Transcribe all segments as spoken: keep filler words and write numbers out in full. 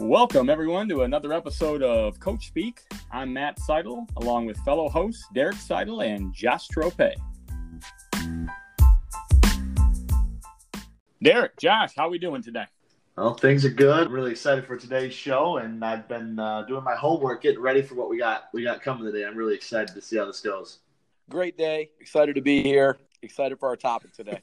Welcome, everyone, to another episode of Coach Speak. I'm Matt Seidel, along with fellow hosts Derek Seidel and Josh Trope. Derek, Josh, how are we doing today? Well, things are good. I'm really excited for today's show, and I've been uh, doing my homework, getting ready for what we got we got coming today. I'm really excited to see how this goes. Great day. Excited to be here. Excited for our topic today.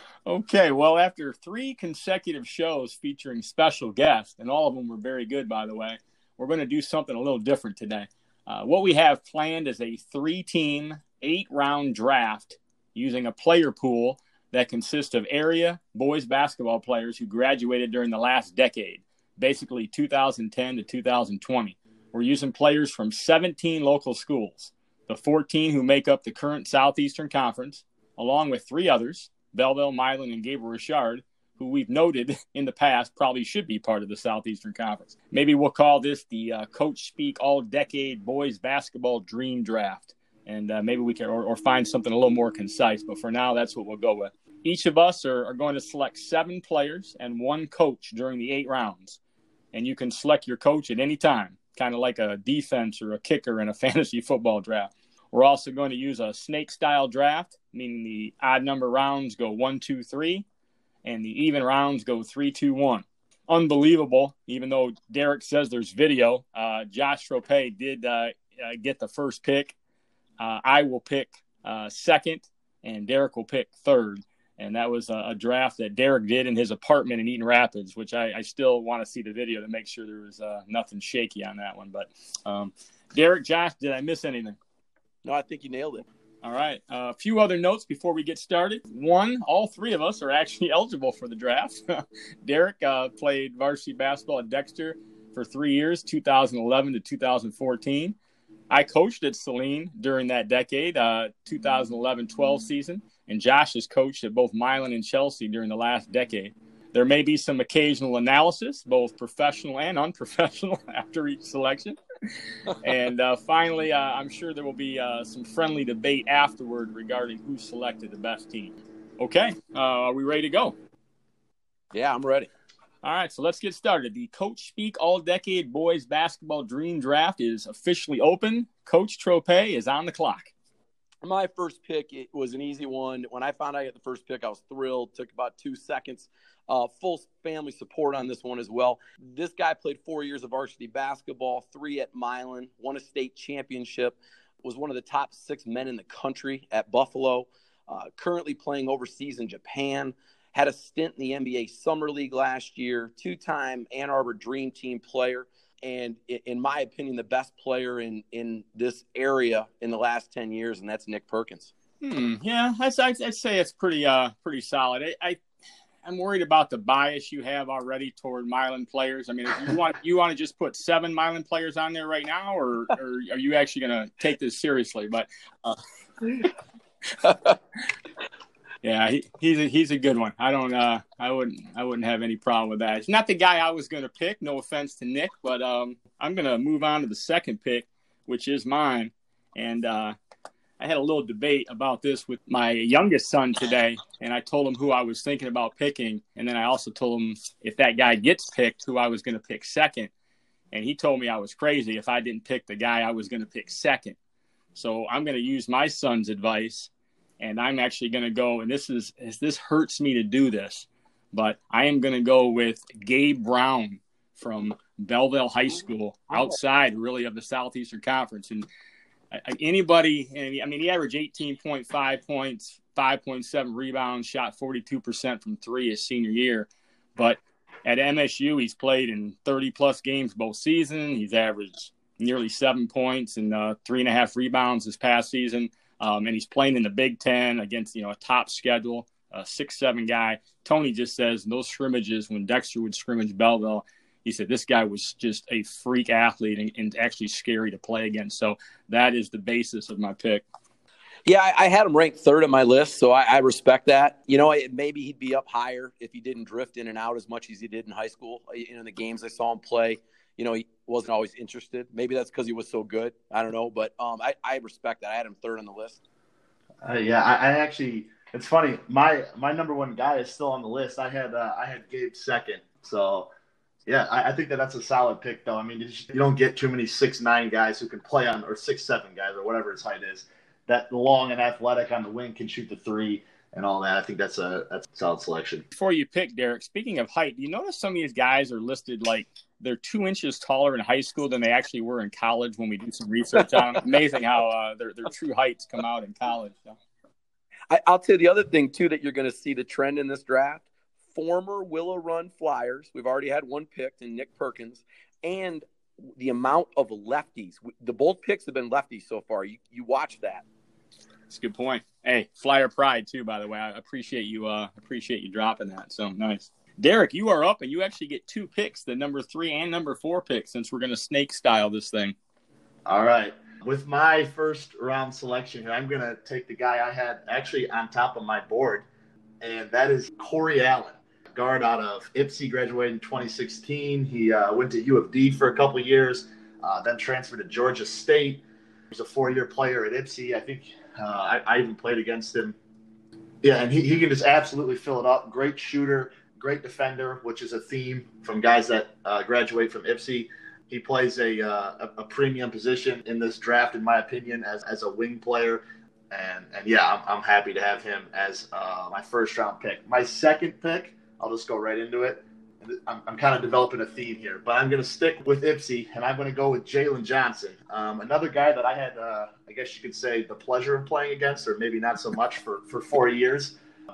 Okay, well, after three consecutive shows featuring special guests, and all of them were very good, by the way, we're going to do something a little different today. Uh, what we have planned is a three-team, eight-round draft using a player pool that consists of area boys basketball players who graduated during the last decade, basically two thousand ten to two thousand twenty. We're using players from seventeen local schools, the fourteen who make up the current Southeastern Conference, along with three others, Belleville, Milan, and Gabriel Richard, who we've noted in the past probably should be part of the Southeastern Conference. Maybe we'll call this the uh, Coach Speak All-Decade Boys Basketball Dream Draft, and uh, maybe we can or, or find something a little more concise, but for now, that's what we'll go with. Each of us are, are going to select seven players and one coach during the eight rounds, and you can select your coach at any time, kind of like a defense or a kicker in a fantasy football draft. We're also going to use a snake-style draft, meaning the odd number rounds go one, two, three, and the even rounds go three, two, one. Unbelievable, even though Derek says there's video. Uh, Josh Trope did uh, uh, get the first pick. Uh, I will pick uh, second, and Derek will pick third. And that was a, a draft that Derek did in his apartment in Eaton Rapids, which I, I still want to see the video to make sure there was uh, nothing shaky on that one. But um, Derek, Josh, did I miss anything? No, I think you nailed it. All right. Uh, a few other notes before we get started. One, all three of us are actually eligible for the draft. Derek uh, played varsity basketball at Dexter for three years, two thousand eleven to two thousand fourteen. I coached at Saline during that decade, uh, two thousand eleven twelve season, and Josh has coached at both Milan and Chelsea during the last decade. There may be some occasional analysis, both professional and unprofessional, after each selection. And uh, finally, uh, I'm sure there will be uh, some friendly debate afterward regarding who selected the best team. Okay, uh, are we ready to go? Yeah, I'm ready. All right, so let's get started. The Coach Speak All-Decade Boys Basketball Dream Draft is officially open. Coach Trope is on the clock. My first pick, it was an easy one. When I found out I got the first pick, I was thrilled. Took about two seconds. Uh, full family support on this one as well. This guy played four years of varsity basketball, three at Milan, won a state championship, was one of the top six men in the country at Buffalo, uh, currently playing overseas in Japan, had a stint in the N B A Summer League last year, two-time Ann Arbor Dream Team player, and in my opinion, the best player in, in this area in the last ten years, and that's Nick Perkins. Hmm, yeah, I'd, I'd say it's pretty uh, pretty solid. I, I I'm worried about the bias you have already toward Milan players. I mean, if you want you want to just put seven Milan players on there right now, or, or are you actually going to take this seriously? But uh, yeah, he, he's a, he's a good one. I don't uh, I wouldn't I wouldn't have any problem with that. It's not the guy I was going to pick. No offense to Nick, but um, I'm going to move on to the second pick, which is mine, and uh, I had a little debate about this with my youngest son today, and I told him who I was thinking about picking, and then I also told him if that guy gets picked, who I was going to pick second, and he told me I was crazy if I didn't pick the guy I was going to pick second. So I'm going to use my son's advice, and I'm actually going to go, and this is this hurts me to do this, but I am going to go with Gabe Brown from Belleville High School, outside really of the Southeastern Conference, and anybody, I mean, he averaged eighteen point five points, five point seven rebounds, shot forty-two percent from three his senior year. But at M S U, he's played in thirty-plus games both seasons. He's averaged nearly seven points and uh, three and a half rebounds this past season. Um, and he's playing in the Big Ten against, you know, a top schedule, a six seven guy. Tony just says those scrimmages, when Dexter would scrimmage Belleville, he said this guy was just a freak athlete and, and actually scary to play against. So that is the basis of my pick. Yeah, I, I had him ranked third on my list, so I, I respect that. You know, it, maybe he'd be up higher if he didn't drift in and out as much as he did in high school. In the games I saw him play, you know, he wasn't always interested. Maybe that's because he was so good. I don't know, but um, I, I respect that. I had him third on the list. Uh, yeah, I, I actually – it's funny. My my number one guy is still on the list. I had uh, I had Gabe second, so – Yeah, I, I think that that's a solid pick, though. I mean, you don't get too many six nine guys who can play on, or six seven guys, or whatever his height is, that long and athletic on the wing can shoot the three and all that. I think that's a that's a solid selection. Before you pick, Derek, speaking of height, do you notice some of these guys are listed like they're two inches taller in high school than they actually were in college when we do some research on them? Amazing how uh, their, their true heights come out in college. So. I, I'll tell you the other thing, too, that you're going to see the trend in this draft. Former Willow Run Flyers. We've already had one picked in Nick Perkins. And the amount of lefties. The both picks have been lefties so far. You, you watch that. That's a good point. Hey, Flyer pride, too, by the way. I appreciate you uh, appreciate you dropping that. So nice. Derek, you are up, and you actually get two picks, the number three and number four picks, since we're going to snake style this thing. All right. With my first round selection here, I'm going to take the guy I had actually on top of my board, and that is Corey Allen, guard out of Ypsi, graduated in twenty sixteen. He uh, went to U of D for a couple years, uh, then transferred to Georgia State. He was a four-year player at Ypsi. I think uh, I, I even played against him. Yeah, and he, he can just absolutely fill it up. Great shooter. Great defender, which is a theme from guys that uh, graduate from Ypsi. He plays a, uh, a premium position in this draft, in my opinion, as, as a wing player. And, and yeah, I'm, I'm happy to have him as uh, my first round pick. My second pick, I'll just go right into it. I'm, I'm kind of developing a theme here, but I'm going to stick with Ypsi, and I'm going to go with Jalen Johnson, um, another guy that I had, uh, I guess you could say, the pleasure of playing against, or maybe not so much, for, for four years.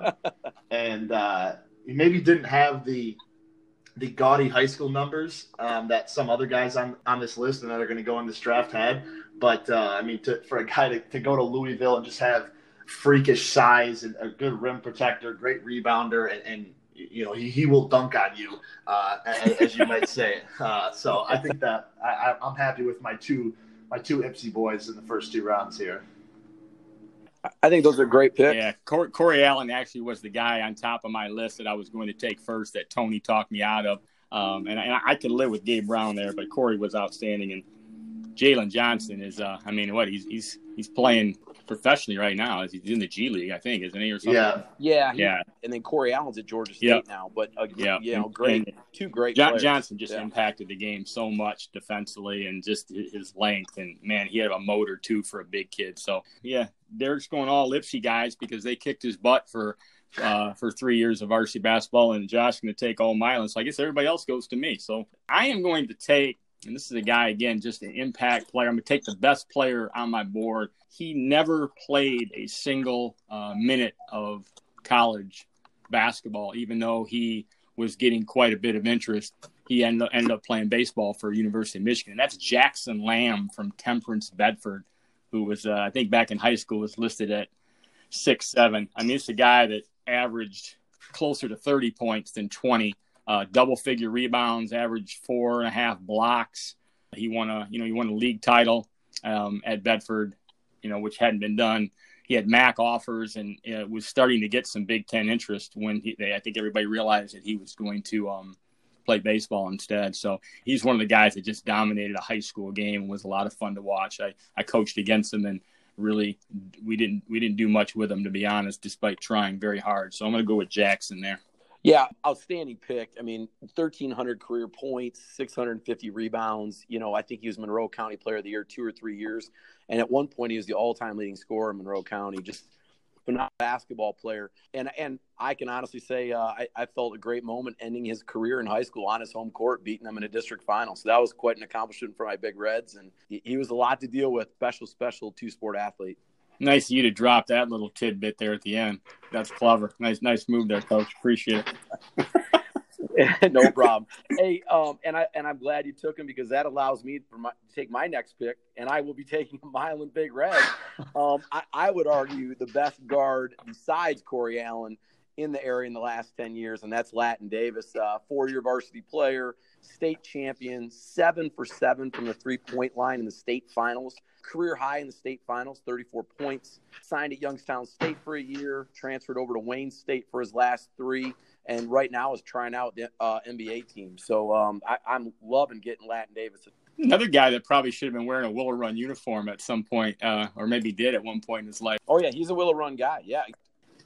and uh He maybe didn't have the the gaudy high school numbers um, that some other guys on, on this list and that are going to go in this draft had. But, uh, I mean, to, for a guy to, to go to Louisville and just have freakish size and a good rim protector, great rebounder, and, and you know, he, he will dunk on you, uh, as, as you might say. Uh, so I think that I, I'm happy with my two my two Ypsi boys in the first two rounds here. I think those are great picks. Yeah, Corey, Corey Allen actually was the guy on top of my list that I was going to take first that Tony talked me out of. Um, and, and I could live with Gabe Brown there, but Corey was outstanding. And Jalen Johnson is, uh, I mean, what, he's he's he's playing professionally right now. He's in the G League, I think, isn't he, or something? Yeah. Yeah. He, yeah. And then Corey Allen's at Georgia State yep. now. But, uh, yep. you know, great. And two great John, players. Johnson just yeah. impacted the game so much defensively and just his length. And, man, he had a motor, too, for a big kid. So, yeah, Derek's going all Ypsi guys because they kicked his butt for uh, for three years of varsity basketball, and Josh going to take all Milan. So I guess everybody else goes to me. So I am going to take, and this is a guy, again, just an impact player. I'm going to take the best player on my board. He never played a single uh, minute of college basketball, even though he was getting quite a bit of interest. He ended up, ended up playing baseball for University of Michigan. And that's Jackson Lamb from Temperance, Bedford, who was, uh, I think back in high school, was listed at six seven. I mean, it's a guy that averaged closer to thirty points than twenty. Uh, double-figure rebounds, averaged four and a half blocks. He won a, you know, he won a league title um, at Bedford, you know, which hadn't been done. He had M A C offers and uh, was starting to get some Big Ten interest when he, they, I think everybody realized that he was going to um, play baseball instead. So he's one of the guys that just dominated a high school game and was a lot of fun to watch. I, I coached against him and really we didn't we didn't do much with him, to be honest, despite trying very hard. So I'm going to go with Jackson there. Yeah, outstanding pick. I mean, thirteen hundred career points, six hundred fifty rebounds. You know, I think he was Monroe County Player of the Year two or three years. And at one point, he was the all-time leading scorer in Monroe County. Just phenomenal basketball player. And and I can honestly say uh, I, I felt a great moment ending his career in high school on his home court, beating them in a district final. So that was quite an accomplishment for my Big Reds. And he, he was a lot to deal with, special, special two-sport athlete. Nice of you to drop that little tidbit there at the end. That's clever. Nice, nice move there, Coach. Appreciate it. No problem. Hey, um, and I and I'm glad you took him because that allows me for my, to take my next pick, and I will be taking a Milan Big Red. Um, I, I would argue the best guard besides Corey Allen in the area in the last ten years, and that's Latin Davis, uh, four-year varsity player, state champion, seven for seven from the three-point line in the state finals. Career high in the state finals, thirty-four points. Signed at Youngstown State for a year, transferred over to Wayne State for his last three, and right now is trying out the uh, N B A team. So um, I, I'm loving getting Latin Davis. Another guy that probably should have been wearing a Willow Run uniform at some point, uh, or maybe did at one point in his life. Oh, yeah, he's a Willow Run guy, yeah.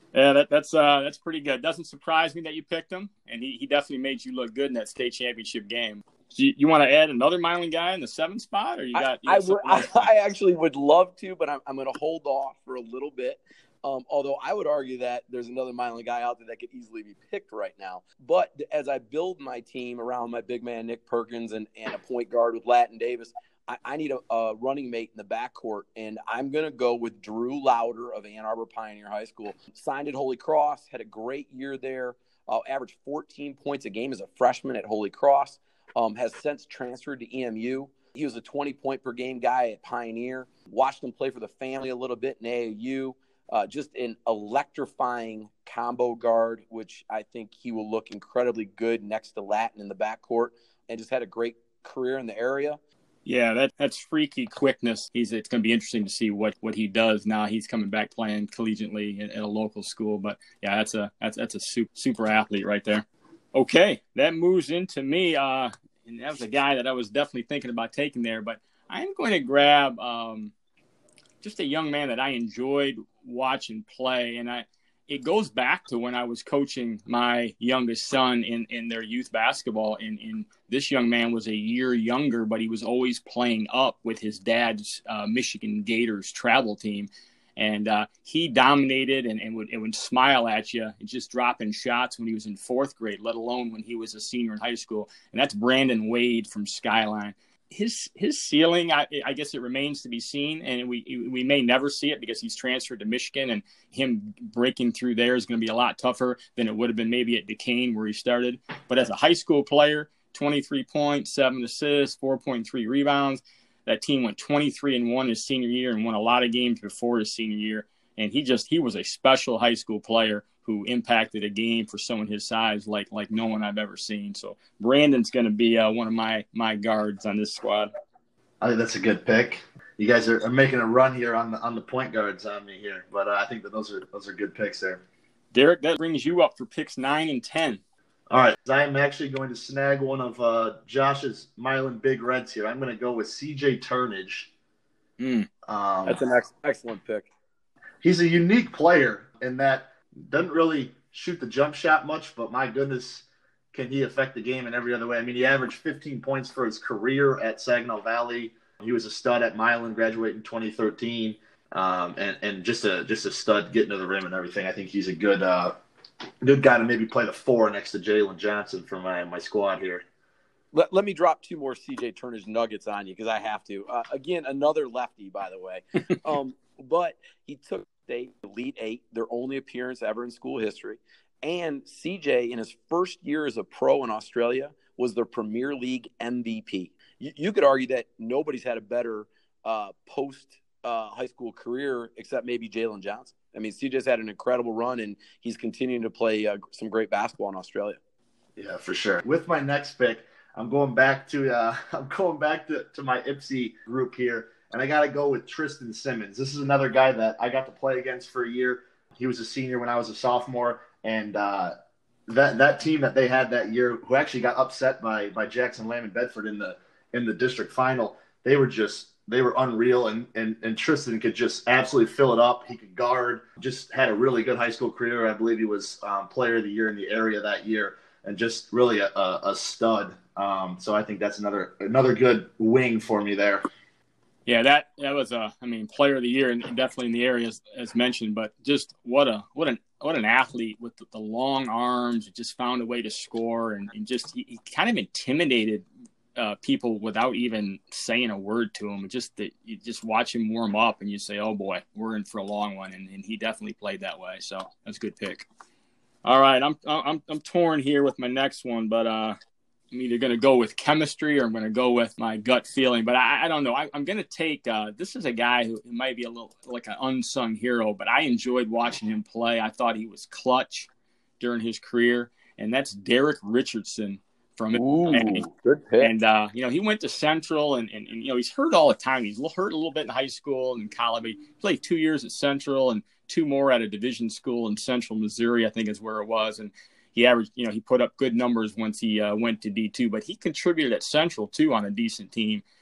Yeah, that, that's uh, that's pretty good. Doesn't surprise me that you picked him, and he, he definitely made you look good in that state championship game. So you, you want to add another Milan guy in the seventh spot, or you got you I, I got would, something else? I, I actually would love to, but I'm, I'm going to hold off for a little bit. Um, although I would argue that there's another Milan guy out there that could easily be picked right now. But as I build my team around my big man Nick Perkins and, and a point guard with Latin Davis, I, I need a, a running mate in the backcourt, and I'm going to go with Drew Lauder of Ann Arbor Pioneer High School. Signed at Holy Cross, had a great year there, uh, averaged fourteen points a game as a freshman at Holy Cross, um, has since transferred to E M U. He was a twenty-point-per-game guy at Pioneer. Watched him play for the family a little bit in A A U. Uh, just an electrifying combo guard, which I think he will look incredibly good next to Latin in the backcourt, and just had a great career in the area. Yeah, that that's freaky quickness. He's it's going to be interesting to see what, what he does now. He's coming back playing collegiately at, at a local school, but yeah, that's a that's that's a super, super athlete right there. Okay, that moves into me, uh, and that was a guy that I was definitely thinking about taking there, but I'm going to grab um, just a young man that I enjoyed watching play, and I it goes back to when I was coaching my youngest son in, in their youth basketball, and, and this young man was a year younger, but he was always playing up with his dad's uh, Michigan Gators travel team, and uh, he dominated and, and, would, and would smile at you and just dropping shots when he was in fourth grade, let alone when he was a senior in high school, and that's Brandon Wade from Skyline. His his ceiling, I, I guess it remains to be seen, and we we may never see it because he's transferred to Michigan, and him breaking through there is going to be a lot tougher than it would have been maybe at Duquesne where he started. But as a high school player, twenty-three points, seven assists, four point three rebounds. That team went twenty-three and one his senior year and won a lot of games before his senior year. And he just he was a special high school player who impacted a game for someone his size like like no one I've ever seen. So Brandon's going to be uh, one of my my guards on this squad. I think that's a good pick. You guys are, are making a run here on the on the point guards on me here, but uh, I think that those are those are good picks there. Derek, that brings you up for picks nine and ten. All right, I am actually going to snag one of uh, Josh's Milan Big Reds here. I'm going to go with C J Turnage. Mm. Um, That's an ex- excellent pick. He's a unique player in that doesn't really shoot the jump shot much, but my goodness, can he affect the game in every other way? I mean, he averaged fifteen points for his career at Saginaw Valley. He was a stud at Milan, graduating in twenty thirteen, um, and and just a just a stud getting to the rim and everything. I think he's a good uh, good guy to maybe play the four next to Jalen Johnson for my my squad here. Let, let me drop two more C J Turnage nuggets on you because I have to. Uh, again, another lefty, by the way. um, but he took the Elite Eight, their only appearance ever in school history. And C J, in his first year as a pro in Australia, was their Premier League M V P. You, you could argue that nobody's had a better uh, post-high uh, school career except maybe Jalen Johnson. I mean, C J's had an incredible run, and he's continuing to play uh, some great basketball in Australia. Yeah, for sure. With my next pick, I'm going back to uh, I'm going back to, to my I P S I group here, and I got to go with Tristan Simmons. This is another guy that I got to play against for a year. He was a senior when I was a sophomore, and uh, that that team that they had that year, who actually got upset by by Jackson Lamb and Bedford in the in the district final, they were just they were unreal, and and and Tristan could just absolutely fill it up. He could guard. Just had a really good high school career. I believe he was um, player of the year in the area that year, and just really a, a, a stud. Um, so I think that's another another good wing for me there. Yeah, that that was a, I mean, player of the year and definitely in the area as, as mentioned. But just what a what an what an athlete with the, the long arms. Just found a way to score, and, and just he, he kind of intimidated uh, people without even saying a word to him. Just that you just watch him warm up, and you say, "Oh boy, we're in for a long one." And, and he definitely played that way. So that's a good pick. All right, I'm I'm I'm torn here with my next one, but uh. I'm either going to go with chemistry or I'm going to go with my gut feeling. But I, I don't know. I, I'm going to take uh, – this is a guy who might be a little like an unsung hero, but I enjoyed watching him play. I thought he was clutch during his career, and that's Derek Richardson from Ooh, good pick. And, uh, you know, he went to Central, and, and, and, you know, he's hurt all the time. He's hurt a little bit in high school and college. He played two years at Central and two more at a division school in Central Missouri, I think is where it was. And he averaged, you know, he put up good numbers once he uh, went to D two, but he contributed at Central too on a decent team.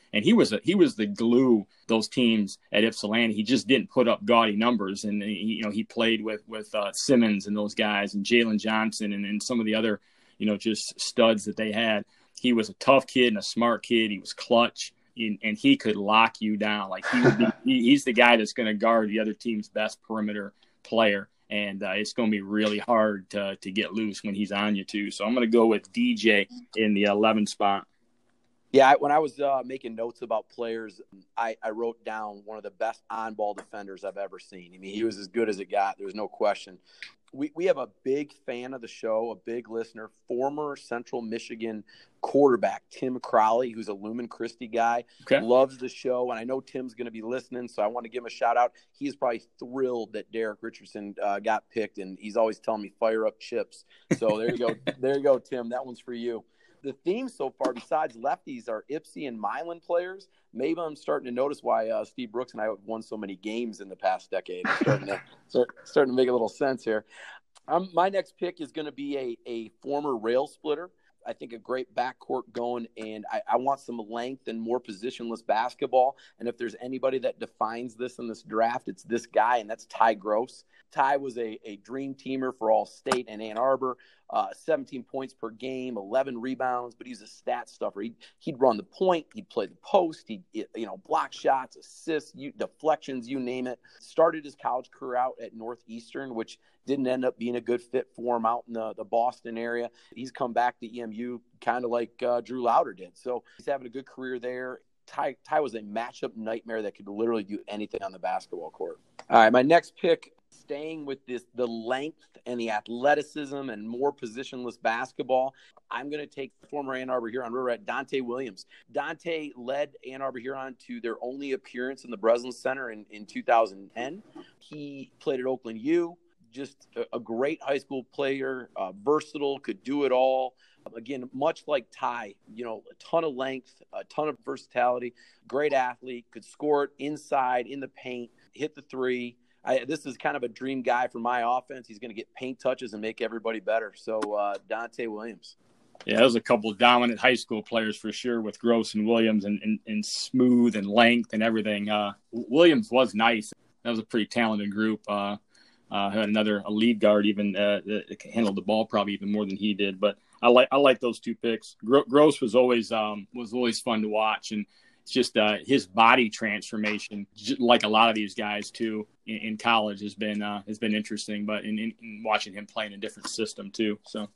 And he was a, he was the glue those teams at Ypsilanti. He just didn't put up gaudy numbers. And, he, you know, he played with, with uh, Simmons and those guys and Jalen Johnson and, and some of the other, you know, just studs that they had. He was a tough kid and a smart kid. He was clutch. And he could lock you down. Like he would be, he, he's the guy that's going to guard the other team's best perimeter player, and uh, it's going to be really hard to to get loose when he's on you too. So I'm going to go with D J in the eleven spot. Yeah, when I was uh, making notes about players, I, I wrote down one of the best on-ball defenders I've ever seen. I mean, he was as good as it got. There's no question. We we have a big fan of the show, a big listener, former Central Michigan quarterback, Tim Crowley, who's a Lumen Christi guy, okay. Loves the show. And I know Tim's going to be listening, so I want to give him a shout out. He's probably thrilled that Derek Richardson uh, got picked, and he's always telling me fire up chips. So there you go. There you go, Tim. That one's for you. The theme so far, besides lefties, are Ypsi and Milan players. Maybe I'm starting to notice why uh, Steve Brooks and I have won so many games in the past decade. I'm starting to, start, starting to make a little sense here. Um, my next pick is going to be a, a former rail splitter. I think a great backcourt going, and I, I want some length and more positionless basketball. And if there's anybody that defines this in this draft, it's this guy, and that's Ty Gross. Ty was a, a dream teamer for All-State and Ann Arbor, uh, seventeen points per game, eleven rebounds, but he's a stat stuffer. He'd, he'd run the point, he'd play the post, he'd, you know, block shots, assists, you, deflections, you name it. Started his college career out at Northeastern, which didn't end up being a good fit for him out in the, the Boston area. He's come back to E M U kind of like uh, Drew Lauder did. So he's having a good career there. Ty, Ty was a matchup nightmare that could literally do anything on the basketball court. All right, my next pick, staying with this, the length and the athleticism and more positionless basketball, I'm going to take former Ann Arbor Huron River at Dante Williams. Dante led Ann Arbor Huron to their only appearance in the Breslin Center in, in two thousand ten. He played at Oakland U, just a, a great high school player, uh, versatile, could do it all. Again, much like Ty, you know, a ton of length, a ton of versatility, great athlete, could score it inside, in the paint, hit the three. I, this is kind of a dream guy for my offense. He's going to get paint touches and make everybody better. So uh, Dante Williams. Yeah, there's a couple of dominant high school players for sure with Gross and Williams and, and, and smooth and length and everything. Uh, Williams was nice. That was a pretty talented group. Uh, uh, had another a lead guard even uh, that handled the ball probably even more than he did. But I like I like those two picks. Gross was always um, was always fun to watch, and it's just uh, his body transformation, like a lot of these guys too in, in college, has been uh, has been interesting. But in, in, in watching him play in a different system too. So,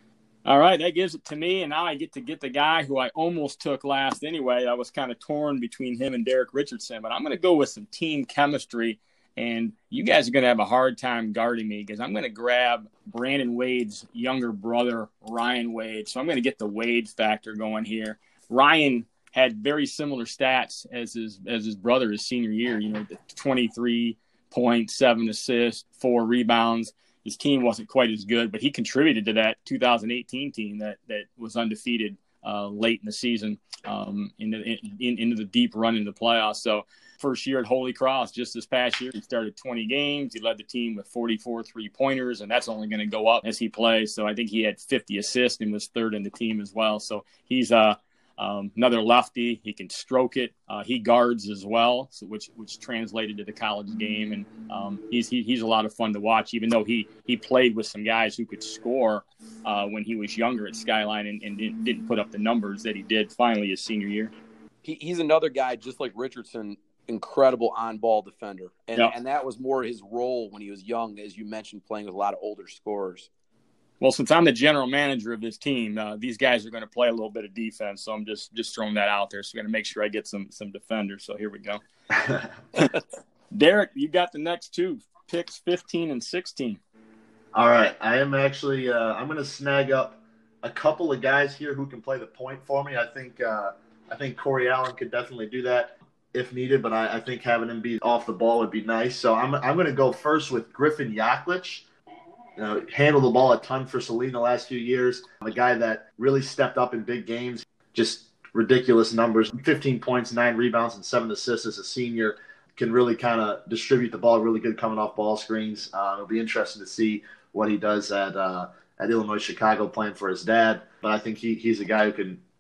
all right, that gives it to me, and now I get to get the guy who I almost took last anyway. I was kind of torn between him and Derek Richardson, but I'm going to go with some team chemistry. And you guys are going to have a hard time guarding me because I'm going to grab Brandon Wade's younger brother, Ryan Wade. So I'm going to get the Wade factor going here. Ryan had very similar stats as his as his brother his senior year, you know, twenty-three point seven assists, four rebounds. His team wasn't quite as good, but he contributed to that two thousand eighteen team that that was undefeated uh, late in the season, um, into, in, into the deep run into the playoffs. So first year at Holy Cross, just this past year, he started twenty games. He led the team with forty-four three-pointers, and that's only going to go up as he plays. So I think he had fifty assists and was third in the team as well. So he's uh, um, another lefty. He can stroke it. Uh, he guards as well, so which which translated to the college game. And um, he's he, he's a lot of fun to watch, even though he he played with some guys who could score uh, when he was younger at Skyline and, and didn't, didn't put up the numbers that he did finally his senior year. He, he's another guy, just like Richardson, incredible on-ball defender. And yep. and that was more his role when he was young, as you mentioned, playing with a lot of older scorers. Well, since I'm the general manager of this team, uh, these guys are going to play a little bit of defense, so I'm just just throwing that out there. So we're going to make sure I get some some defenders. So here we go. Derek, you got the next two picks, fifteen and sixteen. All right. I am actually uh, – I'm going to snag up a couple of guys here who can play the point for me. I think uh, I think Corey Allen could definitely do that if needed, but I, I think having him be off the ball would be nice. So I'm I'm going to go first with Griffin Yaklich. You know, handled the ball a ton for Saline the last few years. A guy that really stepped up in big games. Just ridiculous numbers. fifteen points, nine rebounds, and seven assists as a senior. Can really kind of distribute the ball. Really good coming off ball screens. Uh, it'll be interesting to see what he does at uh, at Illinois Chicago playing for his dad. But I think he he's a guy who can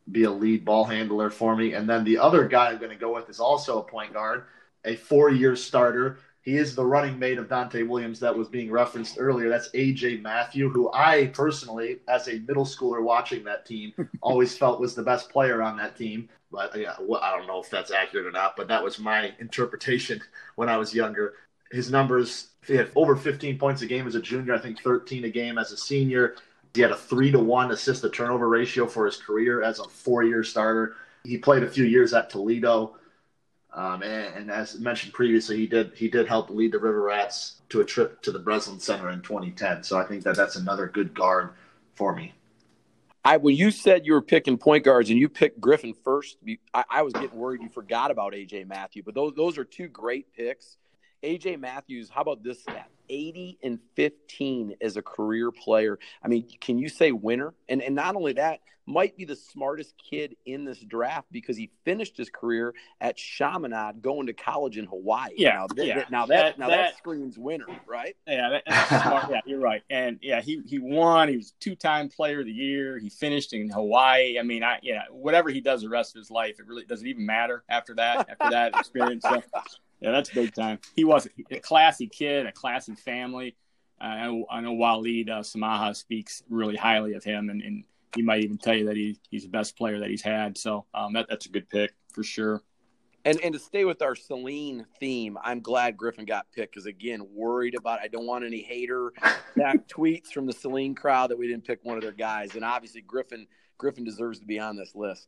be a lead ball handler for me. And then the other guy I'm going to go with is also a point guard, a four-year starter. He is the running mate of Dante Williams that was being referenced earlier. That's A J Matthew, who I personally, as a middle schooler watching that team, always felt was the best player on that team. But yeah, well, I don't know if that's accurate or not, but that was my interpretation when I was younger. His numbers, he had over fifteen points a game as a junior, I think thirteen a game as a senior. He had a three to one assist to turnover ratio for his career as a four-year starter. He played a few years at Toledo. Um, and, and as mentioned previously, he did he did help lead the River Rats to a trip to the Breslin Center in twenty ten. So I think that that's another good guard for me. I when you said you were picking point guards and you picked Griffin first, I, I was getting worried you forgot about A J Matthew. But those those are two great picks. A J Matthews, how about this stat? eighty and fifteen as a career player. I mean, can you say winner? And and not only that, might be the smartest kid in this draft because he finished his career at Chaminade going to college in Hawaii. Yeah, now, th- yeah. th- now that, that now that, that screams winner, right? Yeah, that, that's smart. Yeah, you're right. And yeah, he he won. He was two-time player of the year. He finished in Hawaii. I mean, I yeah, whatever he does the rest of his life, it really doesn't even matter after that. After that experience. So, yeah, that's big time. He was a classy kid, a classy family. Uh, I know, I know Waleed uh, Samaha speaks really highly of him, and, and he might even tell you that he, he's the best player that he's had. So um, that that's a good pick for sure. And and to stay with our Saline theme, I'm glad Griffin got picked because, again, worried about I don't want any hater back tweets from the Saline crowd that we didn't pick one of their guys. And obviously Griffin Griffin deserves to be on this list.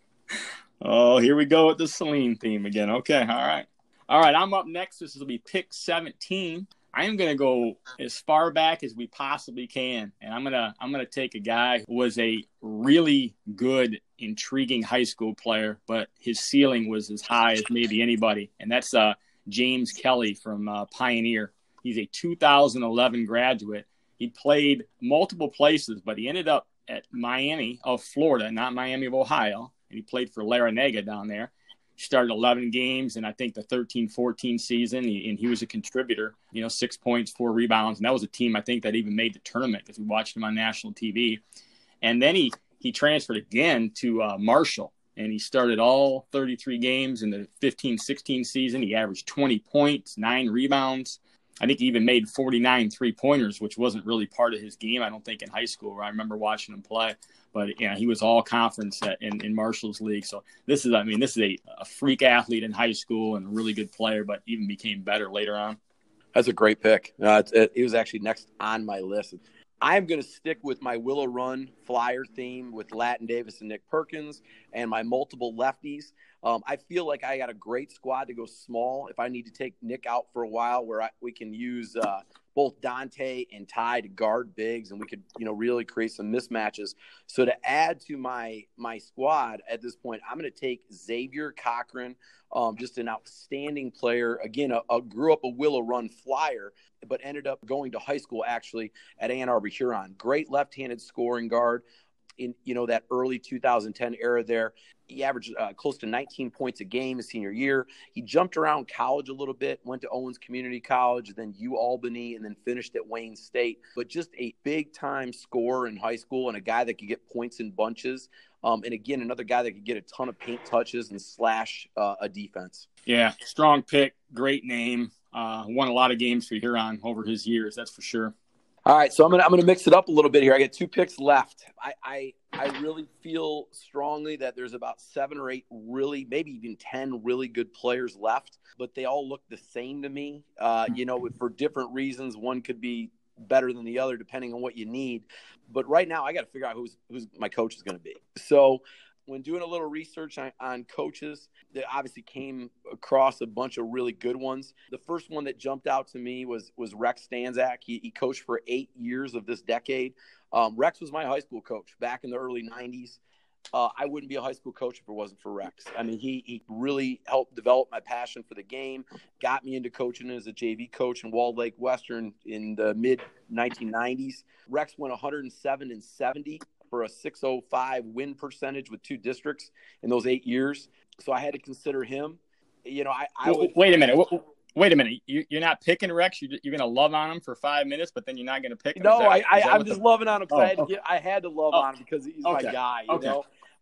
Oh, here we go with the Saline theme again. Okay, all right. All right, I'm up next. This will be pick seventeen. I am going to go as far back as we possibly can, and I'm going to I'm going to take a guy who was a really good, intriguing high school player, but his ceiling was as high as maybe anybody, and that's uh, James Kelly from uh, Pioneer. He's a two thousand eleven graduate. He played multiple places, but he ended up at Miami of Florida, not Miami of Ohio, and he played for Larrañaga down there. He started eleven games, and I think the thirteen fourteen season, he, and he was a contributor, you know, six points, four rebounds. And that was a team, I think, that even made the tournament because we watched him on national T V. And then he, he transferred again to uh, Marshall, and he started all thirty-three games in the fifteen sixteen season. He averaged twenty points, nine rebounds. I think he even made forty-nine three-pointers, which wasn't really part of his game, I don't think, in high school, where I remember watching him play. But, yeah, he was all conference at, in, in Marshall's league. So this is, I mean, this is a, a freak athlete in high school and a really good player, but even became better later on. That's a great pick. Uh, it, it was actually next on my list. I'm going to stick with my Willow Run Flyer theme with Latin Davis and Nick Perkins and my multiple lefties. Um, I feel like I got a great squad to go small if I need to take Nick out for a while where I, we can use uh, both Dante and Ty to guard bigs, and we could, you know, really create some mismatches. So to add to my my squad at this point, I'm going to take Xavier Cochran, um, just an outstanding player. Again, a, a grew up a Willow Run Flyer, but ended up going to high school actually at Ann Arbor Huron. Great left-handed scoring guard in, you know, that early two thousand ten era there. He averaged uh, close to nineteen points a game his senior year. He jumped around college a little bit, went to Owens Community College, then UAlbany, and then finished at Wayne State. But just a big-time scorer in high school and a guy that could get points in bunches. Um, and, again, another guy that could get a ton of paint touches and slash uh, a defense. Yeah, strong pick, great name. Uh, won a lot of games for Huron over his years, that's for sure. All right, so I'm gonna I'm gonna mix it up a little bit here. I got two picks left. I, I I really feel strongly that there's about seven or eight really, maybe even ten really good players left, but they all look the same to me. Uh, you know, for different reasons. One could be better than the other depending on what you need. But right now, I got to figure out who's who's my coach is going to be. So when doing a little research on, on coaches, that obviously came across a bunch of really good ones. The first one that jumped out to me was was Rex Stanzak. He, he coached for eight years of this decade. Um, Rex was my high school coach back in the early nineties. Uh, I wouldn't be a high school coach if it wasn't for Rex. I mean, he he really helped develop my passion for the game, got me into coaching as a J V coach in Walled Lake Western in the mid nineteen nineties. Rex went one hundred seven and seventy for a six oh five win percentage with two districts in those eight years. So I had to consider him. You know, I, I would, wait a minute. Wait a minute. You, you're not picking Rex. You're, you're going to love on him for five minutes, but then you're not going to pick him. No, that, I, I, I'm just the... loving on him. Oh, I, had to okay. get, I had to love oh, on him because he's okay. my guy. You okay. know.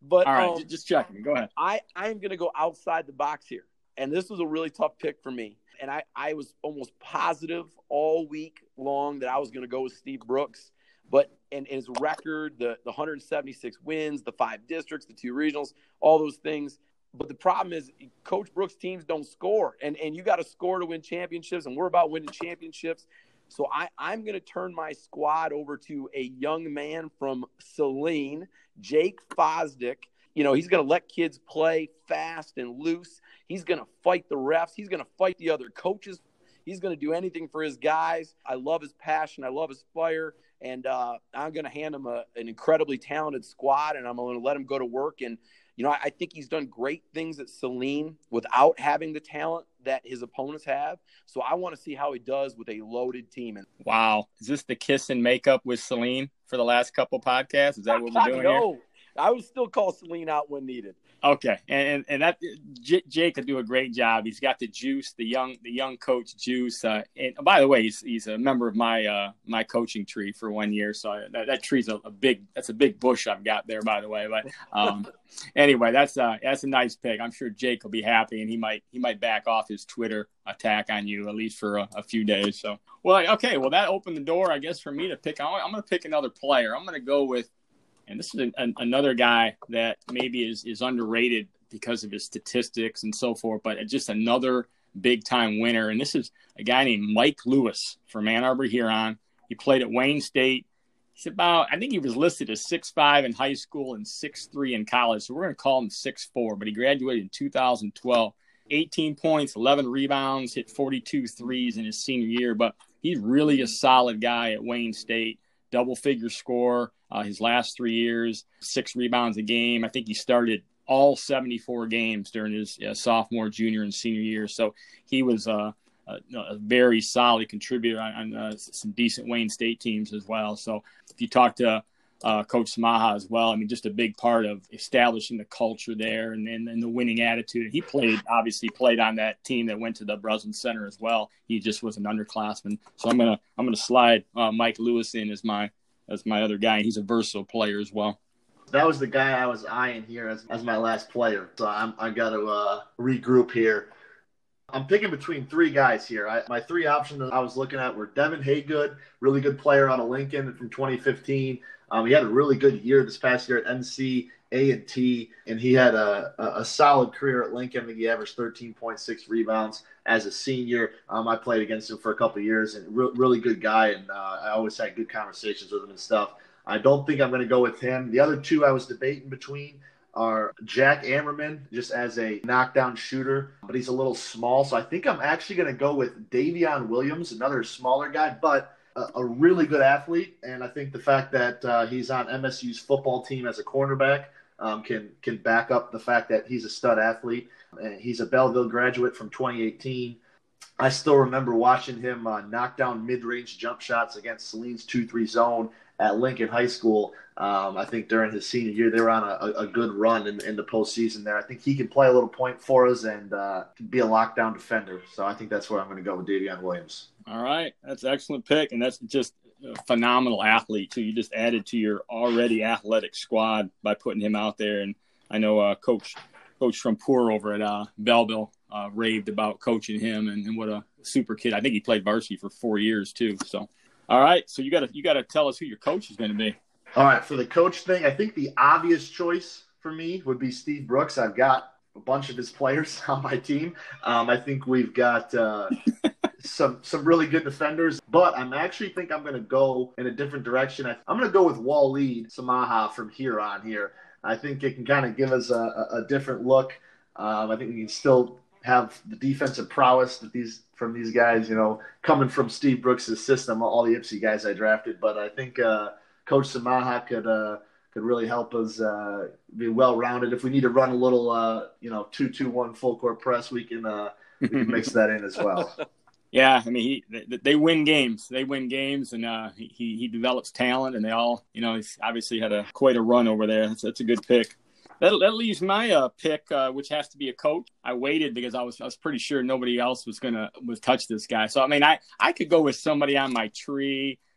But all right, um, just checking. Go ahead. I, I'm going to go outside the box here. And this was a really tough pick for me. And I, I was almost positive all week long that I was going to go with Steve Brooks. But and, and his record, the, the one hundred seventy-six wins, the five districts, the two regionals, all those things. But the problem is Coach Brooks' teams don't score. And, and you got to score to win championships, and we're about winning championships. So I, I'm going to turn my squad over to a young man from Saline, Jake Fosdick. You know, he's going to let kids play fast and loose. He's going to fight the refs. He's going to fight the other coaches. He's going to do anything for his guys. I love his passion. I love his fire. And uh, I'm going to hand him a, an incredibly talented squad, and I'm going to let him go to work. And, you know, I, I think he's done great things at Saline without having the talent that his opponents have. So I want to see how he does with a loaded team. And wow. Is this the kiss and makeup with Saline for the last couple podcasts? Is that what we're doing no. here? I would still call Saline out when needed. Okay, and and, and that J- Jake will do a great job. He's got the juice, the young the young coach juice. Uh, and by the way, he's he's a member of my uh, my coaching tree for one year. So I, that, that tree's a, a big that's a big bush I've got there. By the way, but um, anyway, that's uh that's a nice pick. I'm sure Jake will be happy, and he might he might back off his Twitter attack on you at least for a, a few days. So well, okay, well that opened the door, I guess, for me to pick. I'm, I'm going to pick another player. I'm going to go with. And this is an, an, another guy that maybe is, is underrated because of his statistics and so forth, but just another big-time winner. And this is a guy named Mike Lewis from Ann Arbor Huron. He played at Wayne State. He's about, I think he was listed as six five in high school and six three in college. So we're going to call him six four, but he graduated in two thousand twelve. eighteen points, eleven rebounds, hit forty-two threes in his senior year. But he's really a solid guy at Wayne State. Double-figure score uh, his last three years, six rebounds a game. I think he started all seventy-four games during his uh, sophomore, junior, and senior year. So he was uh, a, a very solid contributor on, on uh, some decent Wayne State teams as well. So if you talk to uh, Coach Samaha as well, I mean, just a big part of establishing the culture there and, and, and the winning attitude. He played, obviously played on that team that went to the Breslin Center as well. He just was an underclassman. So I'm gonna I'm gonna slide uh, Mike Lewis in as my as my other guy. He's a versatile player as well. That was the guy I was eyeing here as, as my last player. So I'm I got to uh, regroup here. I'm picking between three guys here. I, my three options I was looking at were Devin Haygood, really good player out of Lincoln from twenty fifteen. Um, he had a really good year this past year at N C A and T, and he had a, a, a solid career at Lincoln. I think he averaged thirteen point six rebounds as a senior. Um, I played against him for a couple of years, and re- really good guy, and uh, I always had good conversations with him and stuff. I don't think I'm going to go with him. The other two I was debating between are Jack Ammerman, just as a knockdown shooter, but he's a little small, so I think I'm actually going to go with Davion Williams, another smaller guy, but a, a really good athlete, and I think the fact that uh, he's on M S U's football team as a cornerback um, can can back up the fact that he's a stud athlete. And he's a Belleville graduate from twenty eighteen. I still remember watching him uh, knock down mid-range jump shots against Saline's two three zone at Lincoln High School. Um, I think during his senior year, they were on a, a good run in, in the postseason there. I think he can play a little point for us and uh, be a lockdown defender. So I think that's where I'm going to go with Davion Williams. All right. That's an excellent pick, and that's just a phenomenal athlete, too. You just added to your already athletic squad by putting him out there. And I know uh, Coach Coach Trumpour over at uh, Belleville uh, raved about coaching him, and, and what a super kid. I think he played varsity for four years, too. So, all right. So you got to you got to tell us who your coach is going to be. All right, for the coach thing, I think the obvious choice for me would be Steve Brooks. I've got a bunch of his players on my team. Um, I think we've got uh, some some really good defenders, but I'm actually think I'm going to go in a different direction. I, I'm going to go with Waleed Samaha from here on here. I think it can kind of give us a, a different look. Um, I think we can still have the defensive prowess that these from these guys, you know, coming from Steve Brooks' system, all the Ipsy guys I drafted. But I think uh, – Coach Samaha could uh, could really help us uh, be well rounded. If we need to run a little, uh, you know, two two one full court press, we can uh, we can mix that in as well. Yeah, I mean, he they, they win games. They win games, and uh, he he develops talent, and they all, you know, he's obviously had a quite a run over there. That's, that's a good pick. That that leaves my uh, pick, uh, which has to be a coach. I waited because I was I was pretty sure nobody else was gonna was touch this guy. So I mean, I I could go with somebody on my tree.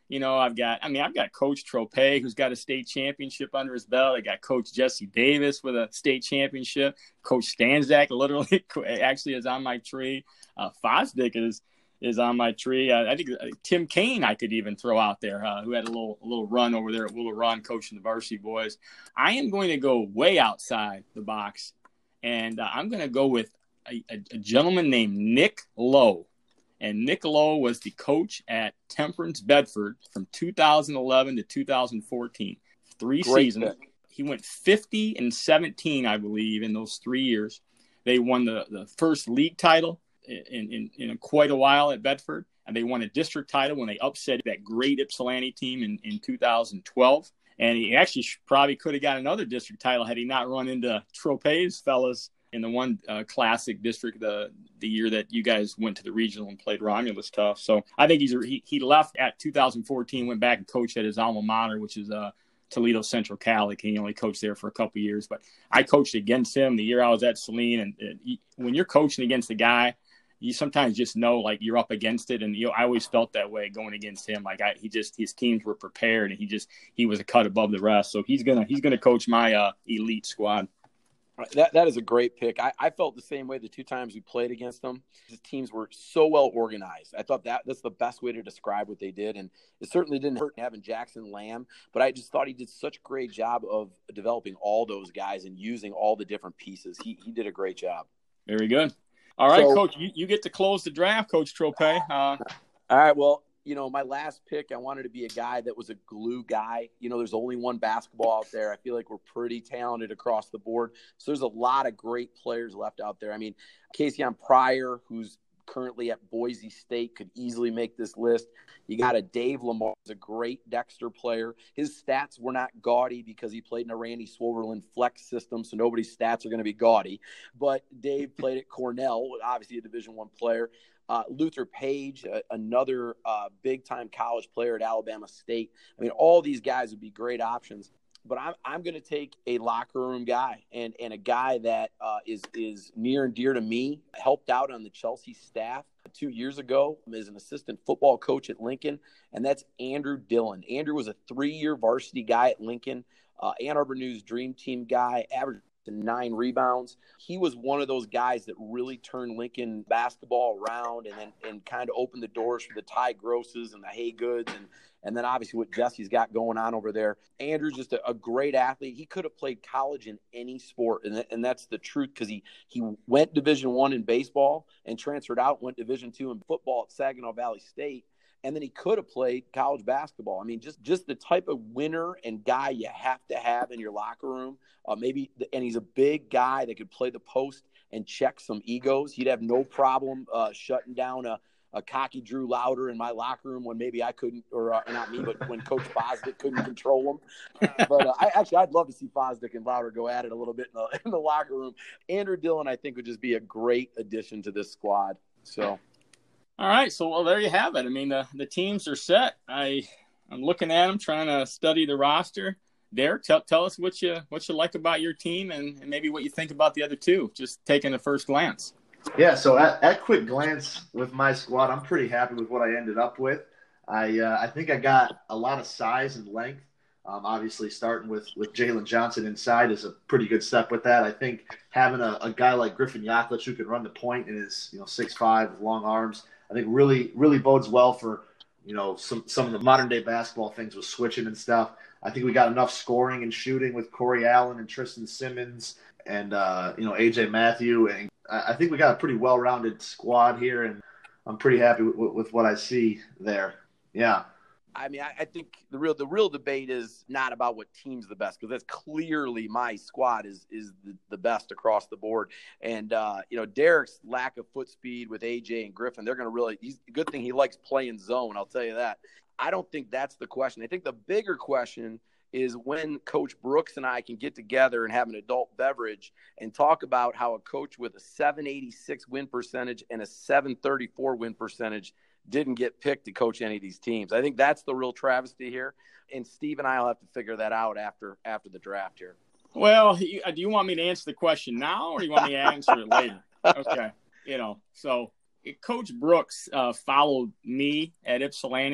You know, I've got, I mean, I've got Coach Tropez, who's got a state championship under his belt. I got Coach Jesse Davis with a state championship. Coach Stanzak literally actually is on my tree. Uh, Fosdick is is on my tree. Uh, I think uh, Tim Kaine I could even throw out there, uh, who had a little a little run over there at Willow Run coaching the varsity boys. I am going to go way outside the box, and uh, I'm going to go with a, a, a gentleman named Nick Lowe. And Nick Lowe was the coach at Temperance Bedford from two thousand eleven to two thousand fourteen. Three Great seasons. Pick. He went fifty and seventeen, I believe, in those three years. They won the, the first league title in, in, in quite a while at Bedford. And they won a district title when they upset that great Ypsilanti team in, in two thousand twelve. And he actually probably could have got another district title had he not run into Tropez fellas in the one uh, classic district, the the year that you guys went to the regional and played Romulus tough. So I think he's he, he left at two thousand fourteen, went back and coached at his alma mater, which is uh, Toledo Central Catholic. He only coached there for a couple of years, but I coached against him the year I was at Saline. And, and he, when you're coaching against a guy, you sometimes just know like you're up against it. And you know, I always felt that way going against him. Like I, he just, his teams were prepared and he just, he was a cut above the rest. So he's going to, he's going to coach my uh, elite squad. That that is a great pick. I, I felt the same way the two times we played against them. The teams were so well organized. I thought that that's the best way to describe what they did. And it certainly didn't hurt having Jackson Lamb, but I just thought he did such a great job of developing all those guys and using all the different pieces. He he did a great job. Very good. All right, so, Coach, you, you get to close the draft, Coach Tropez. Uh, all right, well, you know, my last pick, I wanted to be a guy that was a glue guy. You know, there's only one basketball out there. I feel like we're pretty talented across the board. So there's a lot of great players left out there. I mean, Casey Pryor, who's currently at Boise State, could easily make this list. You got a Dave Lamar, who's a great Dexter player. His stats were not gaudy because he played in a Randy Swoverland flex system, so nobody's stats are going to be gaudy. But Dave played at Cornell, obviously a Division One player. Uh, Luther Page, uh, another uh, big-time college player at Alabama State. I mean, all these guys would be great options. But I'm I'm going to take a locker room guy and, and a guy that uh, is is near and dear to me. Helped out on the Chelsea staff two years ago as an assistant football coach at Lincoln, and that's Andrew Dillon. Andrew was a three-year varsity guy at Lincoln, uh, Ann Arbor News Dream Team guy, averaged nine rebounds. He was one of those guys that really turned Lincoln basketball around and then and kind of opened the doors for the Ty Grosses and the Haygoods and and then obviously what Jesse's got going on over there. Andrew's just a, a great athlete. He could have played college in any sport, and, th- and that's the truth because he he went Division One in baseball and transferred out, went Division Two in football at Saginaw Valley State. And then he could have played college basketball. I mean, just, just the type of winner and guy you have to have in your locker room. Uh, maybe, and he's a big guy that could play the post and check some egos. He'd have no problem uh, shutting down a, a cocky Drew Louder in my locker room when maybe I couldn't, or uh, not me, but when Coach Fosdick couldn't control him. But uh, I actually, I'd love to see Fosdick and Louder go at it a little bit in the, in the locker room. Andrew Dillon, I think, would just be a great addition to this squad. So. All right, so well, there you have it. I mean, the, the teams are set. I I'm looking at them, trying to study the roster. Derek, tell tell us what you what you like about your team, and, and maybe what you think about the other two. Just taking a first glance. Yeah, so at, at quick glance with my squad, I'm pretty happy with what I ended up with. I uh, I think I got a lot of size and length. Um, obviously, starting with, with Jalen Johnson inside is a pretty good step with that. I think having a, a guy like Griffin Yaklich who can run the point and is you know six five with long arms, I think really really bodes well for you know some some of the modern day basketball things with switching and stuff. I think we got enough scoring and shooting with Corey Allen and Tristan Simmons and uh, you know A J Matthew, and I think we got a pretty well rounded squad here, and I'm pretty happy with, with what I see there. Yeah. I mean, I, I think the real the real debate is not about what team's the best, because that's clearly my squad is is the, the best across the board. And, uh, you know, Derek's lack of foot speed with A J and Griffin, they're going to really – he's a good thing he likes playing zone, I'll tell you that. I don't think that's the question. I think the bigger question is when Coach Brooks and I can get together and have an adult beverage and talk about how a coach with a seven eighty-six win percentage and a seven thirty-four win percentage – didn't get picked to coach any of these teams. I think that's the real travesty here. And Steve and I will have to figure that out after after the draft here. Well, do you want me to answer the question now, or do you want me to answer it later? Okay. You know, so Coach Brooks uh, followed me at Ypsilanti,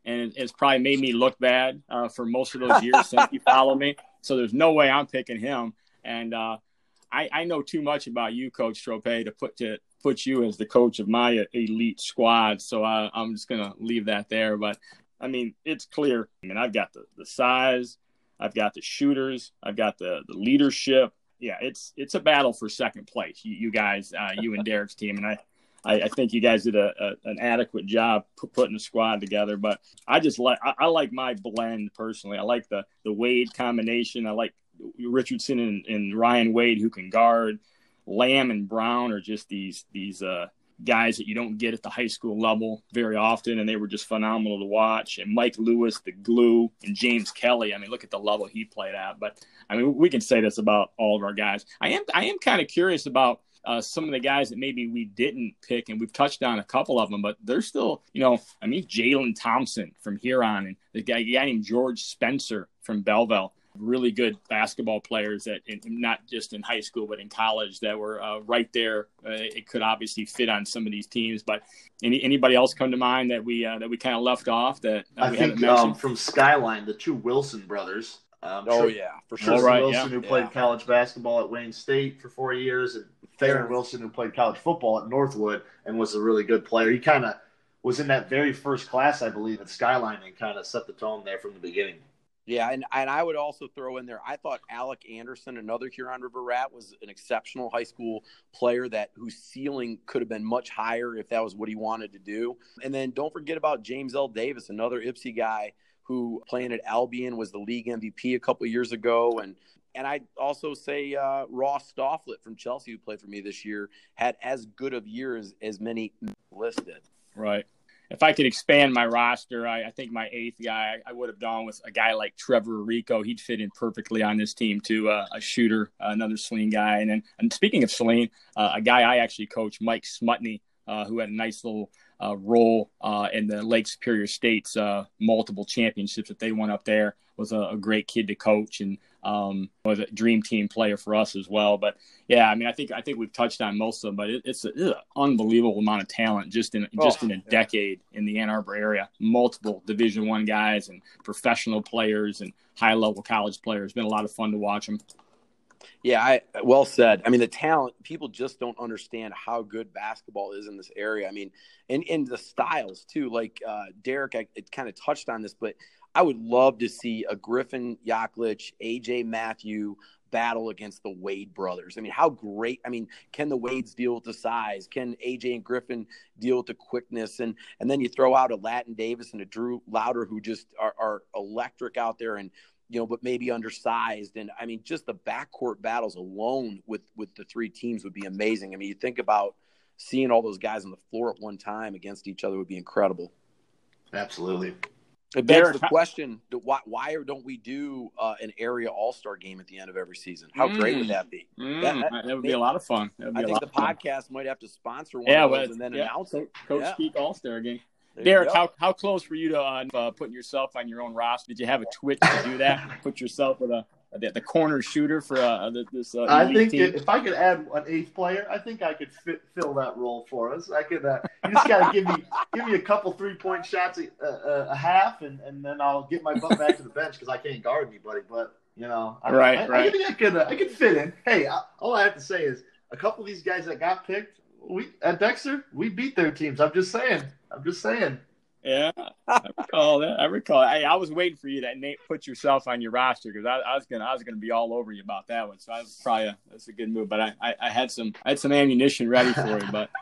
and it's probably made me look bad uh, for most of those years since you follow me. So there's no way I'm picking him. And uh, I, I know too much about you, Coach Trope, to put to put you as the coach of my elite squad. So I, I'm just going to leave that there. But, I mean, it's clear. I mean, I've got the, the size. I've got the shooters. I've got the, the leadership. Yeah, it's it's a battle for second place. You, you guys, uh, you and Derek's team. And I, I, I think you guys did a, a, an adequate job putting the squad together. But I just like I, I like my blend personally. I like the, the Wade combination. I like Richardson and, and Ryan Wade, who can guard. Lamb and Brown are just these these uh, guys that you don't get at the high school level very often, and they were just phenomenal to watch. And Mike Lewis, the glue, and James Kelly. I mean, look at the level he played at. But I mean, we can say this about all of our guys. I am I am kind of curious about uh, some of the guys that maybe we didn't pick, and we've touched on a couple of them, but they're still, you know, I mean, Jalen Thompson from Huron, and the guy, a guy named George Spencer from Belleville. Really good basketball players that, in, not just in high school, but in college, that were uh, right there. Uh, it could obviously fit on some of these teams. But any anybody else come to mind that we uh, that we kind of left off that uh, I we think haven't mentioned? Um, from Skyline, the two Wilson brothers. Um, oh, Tr- yeah, for Tristan sure. Right, Wilson, yeah. who played Yeah. college basketball at Wayne State for four years, and Theron Wilson, who played college football at Northwood and was a really good player. He kind of was in that very first class, I believe, at Skyline, and kind of set the tone there from the beginning. Yeah, and, and I would also throw in there, I thought Alec Anderson, another Huron River Rat, was an exceptional high school player that whose ceiling could have been much higher if that was what he wanted to do. And then don't forget about James L. Davis, another Ypsi guy who playing at Albion was the league M V P a couple of years ago. And and I'd also say uh, Ross Stofflet from Chelsea, who played for me this year, had as good of years as many listed. Right. If I could expand my roster, I, I think my eighth guy, I, I would have gone with a guy like Trevor Rico. He'd fit in perfectly on this team too, uh, a shooter, uh, another sling guy. And then, and speaking of sling, uh, a guy I actually coach, Mike Smutney, uh, who had a nice little uh, role uh, in the Lake Superior State's uh, multiple championships that they won up there, was a, a great kid to coach and um, was a dream team player for us as well. But yeah, I mean, I think I think we've touched on most of them, but it, it's an unbelievable amount of talent just in just Oh, in a yeah. decade in the Ann Arbor area. Multiple Division One guys and professional players and high level college players. It's been a lot of fun to watch them. Yeah, I, well said. I mean, the talent, people just don't understand how good basketball is in this area. I mean, and, and the styles too. Like uh, Derek, I it kind of touched on this, but I would love to see a Griffin Yaklich, A J Matthew battle against the Wade brothers. I mean, how great. I mean, can the Wades deal with the size? Can A J and Griffin deal with the quickness? And and then you throw out a Latin Davis and a Drew Louder, who just are, are electric out there and, you know, but maybe undersized. And I mean, just the backcourt battles alone with, with the three teams would be amazing. I mean, you think about seeing all those guys on the floor at one time against each other would be incredible. Absolutely. It begs Derek, the question, why, why don't we do uh, an area all-star game at the end of every season? How Mm. great would that be? Mm, That- that, that- would be a lot of fun. That would be I a think lot the of fun. podcast might have to sponsor one Yeah, of but those and then yeah, announce Co- it. Coach Yeah. Peak All-Star game. There you Derek, go. how how close were you to uh, uh, putting yourself on your own roster? Did you have a twitch to do that? Put yourself with a the, the corner shooter for uh, this uh, I elite think team? if I could add an eighth player, I think I could fit, fill that role for us. I could. Uh, you just got to give me give me a couple three point shots a, a, a half, and, and then I'll get my butt back to the bench because I can't guard anybody. But you know, I, Right, I, right. I think I could. Uh, I could fit in. Hey, I, all I have to say is a couple of these guys that got picked, we at Dexter, we beat their teams. I'm just saying. I'm just saying. Yeah, I recall that. I recall. Hey, I was waiting for you to Nate, put yourself on your roster because I, I was gonna I was gonna be all over you about that one. So I was probably a, that's a good move. But I, I, I had some I had some ammunition ready for you. But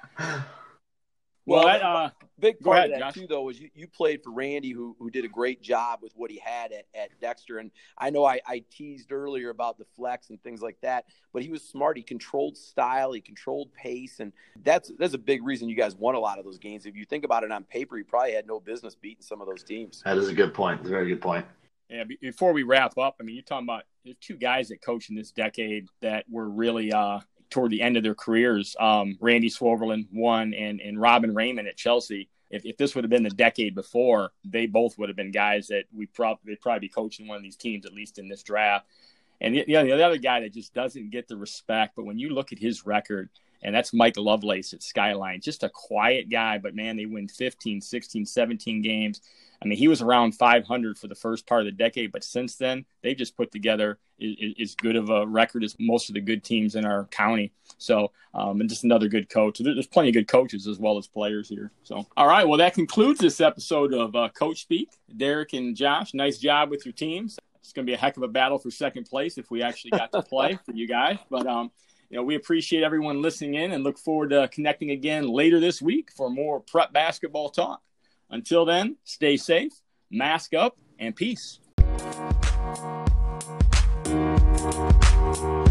well, Well, that, uh, Big Go part ahead, of that, Josh. too, though, is you, you played for Randy, who who did a great job with what he had at, at Dexter. And I know I, I teased earlier about the flex and things like that, but he was smart. He controlled style. He controlled pace. And that's that's a big reason you guys won a lot of those games. If you think about it on paper, he probably had no business beating some of those teams. That is a good point. That's a very good point. yeah. be- Before we wrap up, I mean, you're talking about there's two guys that coached in this decade that were really uh, toward the end of their careers. Um, Randy Swoverland, one, and and Robin Raymond at Chelsea. If, if this would have been the decade before, they both would have been guys that we probably they'd probably be coaching one of these teams, at least in this draft. And the, the other guy that just doesn't get the respect, but when you look at his record And that's Mike Lovelace at Skyline. Just a quiet guy, but man, they win fifteen, sixteen, seventeen games. I mean, he was around five hundred for the first part of the decade, but since then, they've just put together as good of a record as most of the good teams in our county. So, um, and just another good coach. There's plenty of good coaches as well as players here. So, all right, well, that concludes this episode of uh, Coach Speak. Derek and Josh, nice job with your teams. It's going to be a heck of a battle for second place if we actually got to play for you guys. But, um, you know, we appreciate everyone listening in and look forward to connecting again later this week for more prep basketball talk. Until then, stay safe, mask up, and peace.